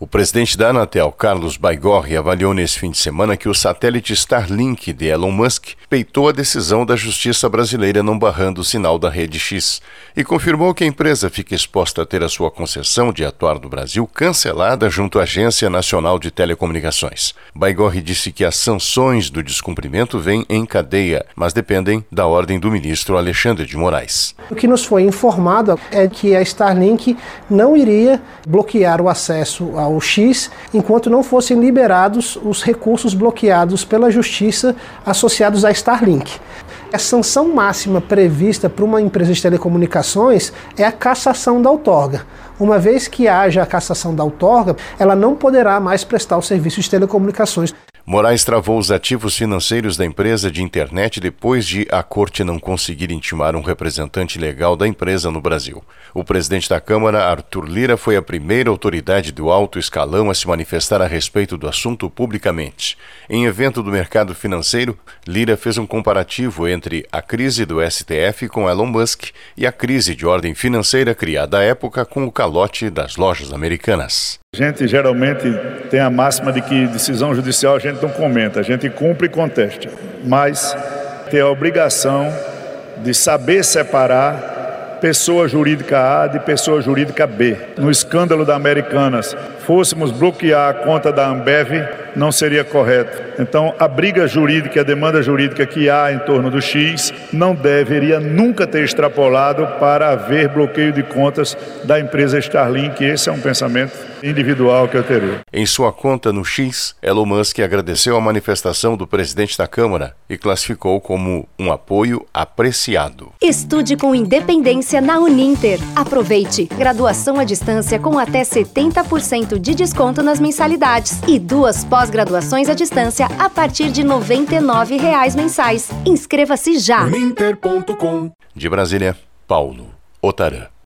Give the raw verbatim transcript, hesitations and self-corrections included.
O presidente da Anatel, Carlos Baigorre, avaliou nesse fim de semana que o satélite Starlink de Elon Musk peitou a decisão da justiça brasileira não barrando o sinal da Rede X e confirmou que a empresa fica exposta a ter a sua concessão de atuar no Brasil cancelada junto à Agência Nacional de Telecomunicações. Baigorre disse que as sanções do descumprimento vêm em cadeia, mas dependem da ordem do ministro Alexandre de Moraes. O que nos foi informado é que a Starlink não iria bloquear o acesso ao X enquanto não fossem liberados os recursos bloqueados pela Justiça associados à Starlink. A sanção máxima prevista para uma empresa de telecomunicações é a cassação da outorga. Uma vez que haja a cassação da outorga, ela não poderá mais prestar o serviço de telecomunicações. Moraes travou os ativos financeiros da empresa de internet depois de a corte não conseguir intimar um representante legal da empresa no Brasil. O presidente da Câmara, Arthur Lira, foi a primeira autoridade do alto escalão a se manifestar a respeito do assunto publicamente. Em evento do mercado financeiro, Lira fez um comparativo entre a crise do S T F com Elon Musk e a crise de ordem financeira criada à época com o calote das lojas americanas. A gente geralmente tem a máxima de que decisão judicial a gente não comenta, a gente cumpre e contesta, mas tem a obrigação de saber separar pessoa jurídica A de pessoa jurídica B. No escândalo da Americanas, fôssemos bloquear a conta da Ambev, não seria correto. Então, a briga jurídica, a demanda jurídica que há em torno do X não deveria nunca ter extrapolado para haver bloqueio de contas da empresa Starlink. Esse é um pensamento individual que eu teria. Em sua conta no X, Elon Musk agradeceu a manifestação do presidente da Câmara e classificou como um apoio apreciado. Estude com independência na Uninter. Aproveite! Graduação à distância com até setenta por cento de desconto nas mensalidades e duas pós-graduações à distância a partir de noventa e nove reais mensais. Inscreva-se já! Uninter ponto com. De Brasília, Paulo Otarã.